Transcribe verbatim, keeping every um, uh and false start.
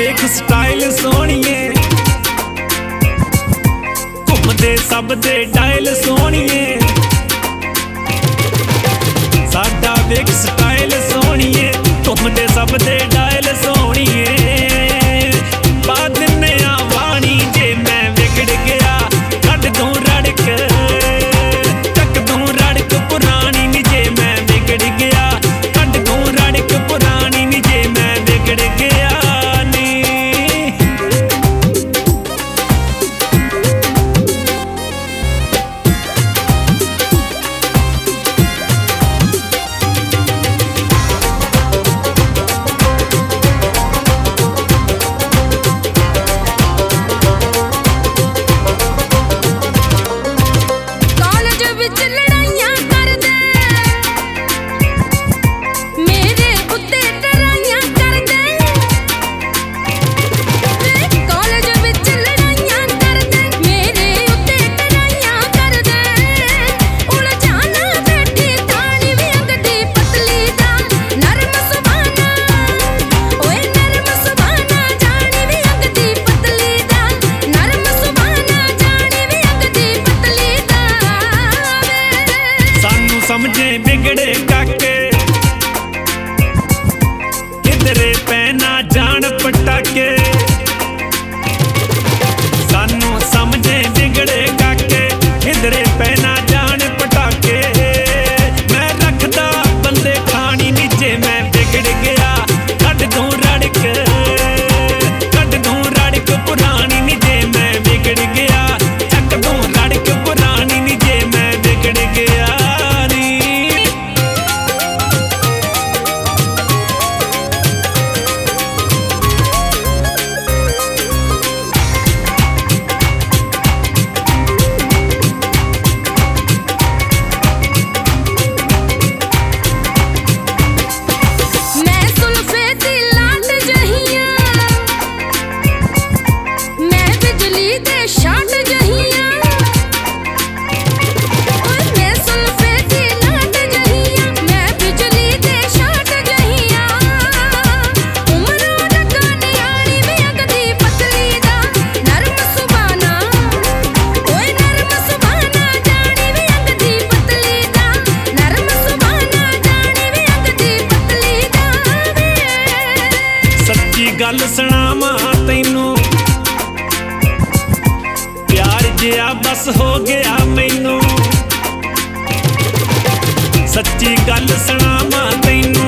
वेख स्टाइल सोहणीए, घुमदे सब दे डायल सोहणीए। साडा वेख स्टाइल सोहणीए, घुमदे सब दे डायल सोहणीए। पा दिन्ने आ वाणी जे मैं विगड़ गया, कढ दूं रड़क चक दूं रड़क पुरानी नी जे मैं विगड़ गया, कढ दूं रड़क पुरानी नी जे मैं विगड़ गया नी। समझे बिगड़े काके किधरे पैना जान पटाके, सानू समझे बिगड़े काके किधरे पैना जान पटाके। मैं रखदा बंदे खानी नीचे मैं बिगड़ गया, कढ दूं रड़क कढ दूं रड़क पुरानी नीचे मैं बिगड़ गया, चक दूं रड़क पुरानी नीचे मैं बिगड़ गया। गल सुनावां तैनू प्यार जिहा बस हो गया मैनू, सच्ची गल सुनावां तैनू